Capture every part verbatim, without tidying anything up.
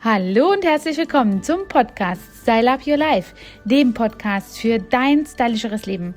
Hallo und herzlich willkommen zum Podcast Style Up Your Life, dem Podcast für dein stylischeres Leben.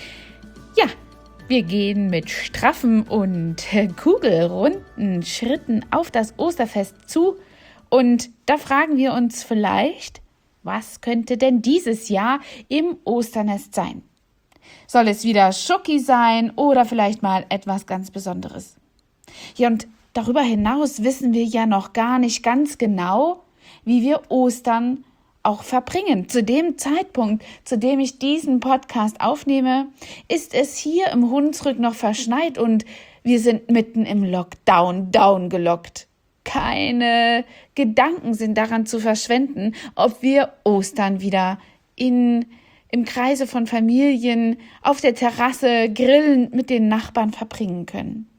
Ja, wir gehen mit straffen und kugelrunden Schritten auf das Osterfest zu und da fragen wir uns vielleicht, was könnte denn dieses Jahr im Osternest sein? Soll es wieder Schoki sein oder vielleicht mal etwas ganz Besonderes? Ja, und darüber hinaus wissen wir ja noch gar nicht ganz genau, wie wir Ostern auch verbringen. Zu dem Zeitpunkt, zu dem ich diesen Podcast aufnehme, ist es hier im Hunsrück noch verschneit und wir sind mitten im Lockdown, down gelockt. Keine Gedanken sind daran zu verschwenden, ob wir Ostern wieder in, im Kreise von Familien, auf der Terrasse, grillend mit den Nachbarn verbringen können.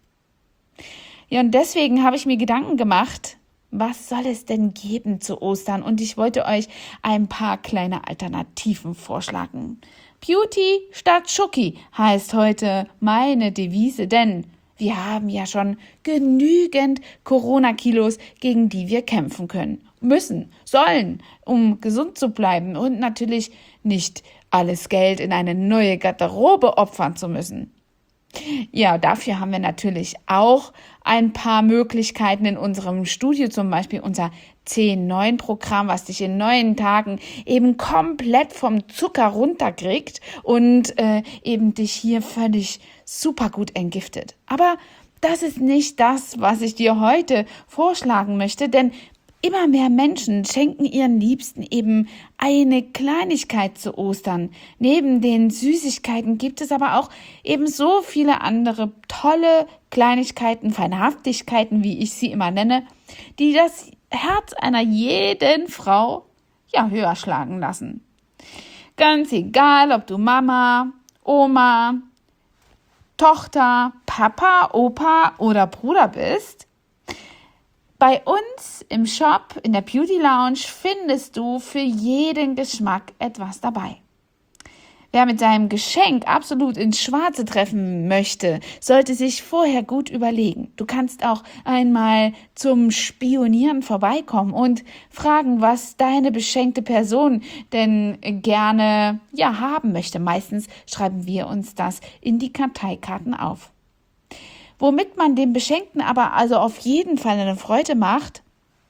Ja, und deswegen habe ich mir Gedanken gemacht, was soll es denn geben zu Ostern? Und ich wollte euch ein paar kleine Alternativen vorschlagen. Beauty statt Schoki heißt heute meine Devise, denn wir haben ja schon genügend Corona-Kilos, gegen die wir kämpfen können, müssen, sollen, um gesund zu bleiben und natürlich nicht alles Geld in eine neue Garderobe opfern zu müssen. Ja, dafür haben wir natürlich auch ein paar Möglichkeiten in unserem Studio, zum Beispiel unser zehn neun Programm, was dich in neun Tagen eben komplett vom Zucker runterkriegt und äh, eben dich hier völlig super gut entgiftet. Aber das ist nicht das, was ich dir heute vorschlagen möchte, denn immer mehr Menschen schenken ihren Liebsten eben eine Kleinigkeit zu Ostern. Neben den Süßigkeiten gibt es aber auch eben so viele andere tolle Kleinigkeiten, Feinhaftigkeiten, wie ich sie immer nenne, die das Herz einer jeden Frau ja höher schlagen lassen. Ganz egal, ob du Mama, Oma, Tochter, Papa, Opa oder Bruder bist. Bei uns im Shop, in der Beauty Lounge, findest du für jeden Geschmack etwas dabei. Wer mit seinem Geschenk absolut ins Schwarze treffen möchte, sollte sich vorher gut überlegen. Du kannst auch einmal zum Spionieren vorbeikommen und fragen, was deine beschenkte Person denn gerne ja haben möchte. Meistens schreiben wir uns das in die Karteikarten auf. Womit man dem Beschenkten aber also auf jeden Fall eine Freude macht,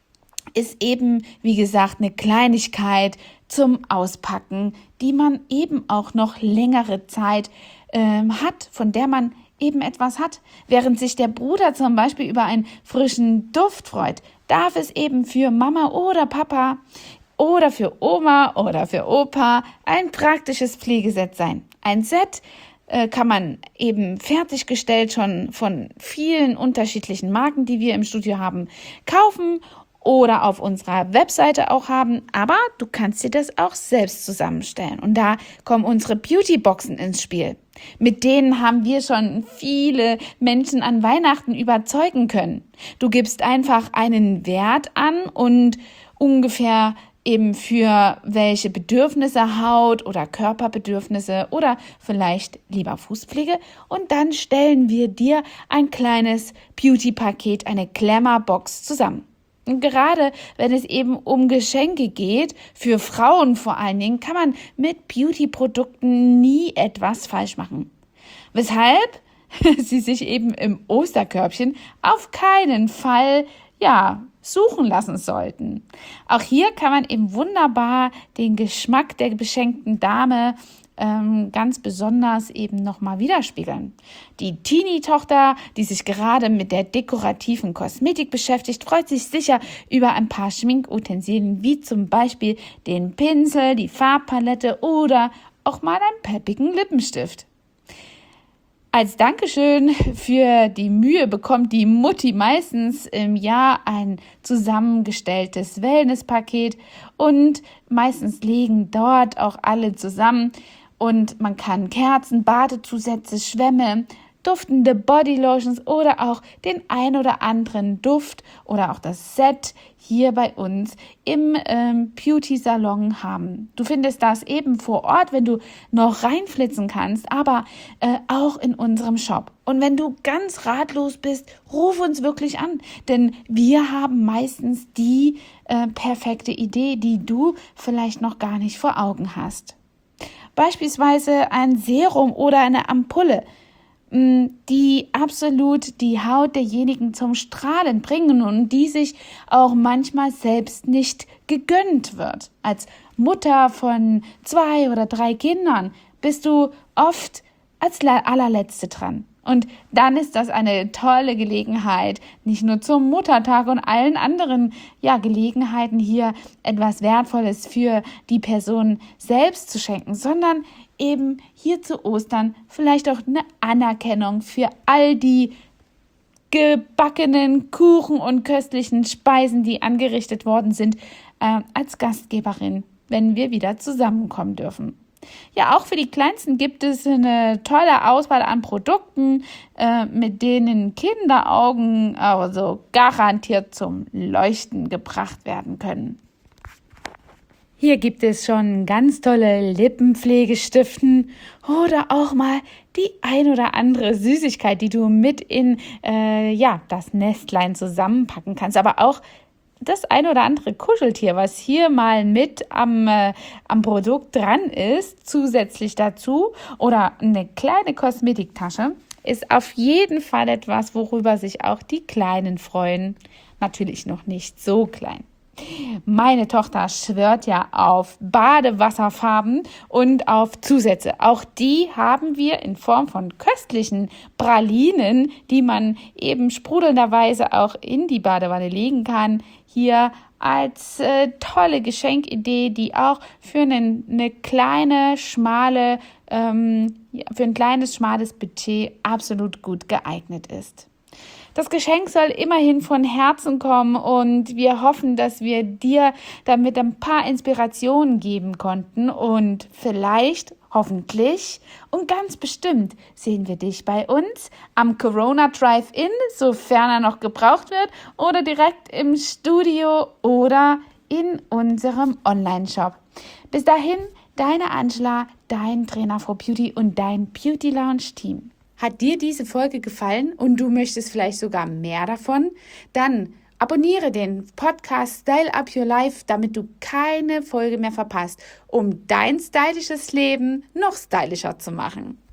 ist eben, wie gesagt, eine Kleinigkeit zum Auspacken, die man eben auch noch längere Zeit ähm, hat, von der man eben etwas hat. Während sich der Bruder zum Beispiel über einen frischen Duft freut, darf es eben für Mama oder Papa oder für Oma oder für Opa ein praktisches Pflegeset sein. Ein Set kann man eben fertiggestellt schon von vielen unterschiedlichen Marken, die wir im Studio haben, kaufen oder auf unserer Webseite auch haben. Aber du kannst dir das auch selbst zusammenstellen. Und da kommen unsere Beauty-Boxen ins Spiel. Mit denen haben wir schon viele Menschen an Weihnachten überzeugen können. Du gibst einfach einen Wert an und ungefähr eben für welche Bedürfnisse, Haut- oder Körperbedürfnisse oder vielleicht lieber Fußpflege. Und dann stellen wir dir ein kleines Beauty-Paket, eine Glamour-Box zusammen. Und gerade wenn es eben um Geschenke geht, für Frauen vor allen Dingen, kann man mit Beauty-Produkten nie etwas falsch machen. Weshalb sie sich eben im Osterkörbchen auf keinen Fall ja, suchen lassen sollten. Auch hier kann man eben wunderbar den Geschmack der beschenkten Dame ähm, ganz besonders eben nochmal widerspiegeln. Die Teenie-Tochter, die sich gerade mit der dekorativen Kosmetik beschäftigt, freut sich sicher über ein paar Schminkutensilien, wie zum Beispiel den Pinsel, die Farbpalette oder auch mal einen peppigen Lippenstift. Als Dankeschön für die Mühe bekommt die Mutti meistens im Jahr ein zusammengestelltes Wellnesspaket und meistens liegen dort auch alle zusammen und man kann Kerzen, Badezusätze, Schwämme, duftende Bodylotions oder auch den ein oder anderen Duft oder auch das Set hier bei uns im ähm, Beauty-Salon haben. Du findest das eben vor Ort, wenn du noch reinflitzen kannst, aber äh, auch in unserem Shop. Und wenn du ganz ratlos bist, ruf uns wirklich an, denn wir haben meistens die äh, perfekte Idee, die du vielleicht noch gar nicht vor Augen hast. Beispielsweise ein Serum oder eine Ampulle, die absolut die Haut derjenigen zum Strahlen bringen und die sich auch manchmal selbst nicht gegönnt wird. Als Mutter von zwei oder drei Kindern bist du oft als allerletzte dran. Und dann ist das eine tolle Gelegenheit, nicht nur zum Muttertag und allen anderen ja, Gelegenheiten hier etwas Wertvolles für die Person selbst zu schenken, sondern eben hier zu Ostern vielleicht auch eine Anerkennung für all die gebackenen Kuchen und köstlichen Speisen, die angerichtet worden sind, äh, als Gastgeberin, wenn wir wieder zusammenkommen dürfen. Ja, auch für die Kleinsten gibt es eine tolle Auswahl an Produkten, äh, mit denen Kinderaugen also garantiert zum Leuchten gebracht werden können. Hier gibt es schon ganz tolle Lippenpflegestiften oder auch mal die ein oder andere Süßigkeit, die du mit in äh, ja, das Nestlein zusammenpacken kannst, aber auch das ein oder andere Kuscheltier, was hier mal mit am, äh, am Produkt dran ist, zusätzlich dazu, oder eine kleine Kosmetiktasche, ist auf jeden Fall etwas, worüber sich auch die Kleinen freuen. Natürlich noch nicht so klein. Meine Tochter schwört ja auf Badewasserfarben und auf Zusätze. Auch die haben wir in Form von köstlichen Pralinen, die man eben sprudelnderweise auch in die Badewanne legen kann, hier als äh, tolle Geschenkidee, die auch für eine, eine kleine, schmale, ähm, ja, für ein kleines, schmales Budget absolut gut geeignet ist. Das Geschenk soll immerhin von Herzen kommen und wir hoffen, dass wir dir damit ein paar Inspirationen geben konnten und vielleicht, hoffentlich und ganz bestimmt sehen wir dich bei uns am Corona Drive-In, sofern er noch gebraucht wird, oder direkt im Studio oder in unserem Online-Shop. Bis dahin, deine Angela, dein Trainer for Beauty und dein Beauty Lounge Team. Hat dir diese Folge gefallen und du möchtest vielleicht sogar mehr davon? Dann abonniere den Podcast Style Up Your Life, damit du keine Folge mehr verpasst, um dein stylisches Leben noch stylischer zu machen.